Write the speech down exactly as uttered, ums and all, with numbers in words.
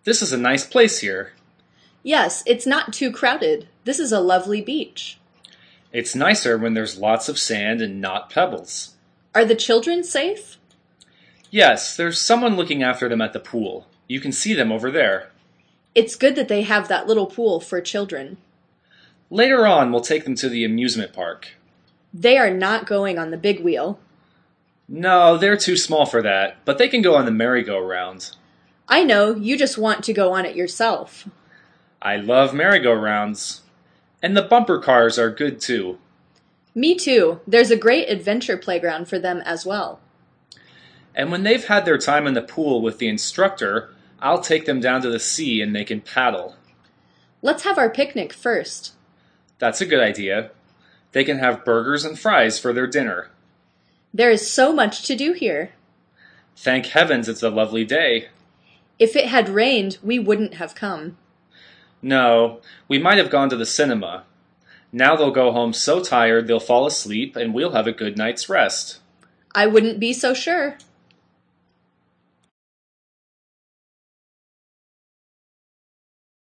This is a nice place here. Yes, it's not too crowded. This is a lovely beach. It's nicer when there's lots of sand and not pebbles. Are the children safe? Yes, there's someone looking after them at the pool. You can see them over there. It's good that they have that little pool for children. Later on, we'll take them to the amusement park. They are not going on the big wheel. No, they're too small for that, but they can go on the merry-go-round. I know, you just want to go on it yourself. I love merry-go-rounds. And the bumper cars are good too. Me too. There's a great adventure playground for them as well. And when they've had their time in the pool with the instructor, I'll take them down to the sea and they can paddle. Let's have our picnic first. That's a good idea. They can have burgers and fries for their dinner. There is so much to do here. Thank heavens it's a lovely day. If it had rained, we wouldn't have come. No, we might have gone to the cinema. Now they'll go home so tired they'll fall asleep and we'll have a good night's rest. I wouldn't be so sure.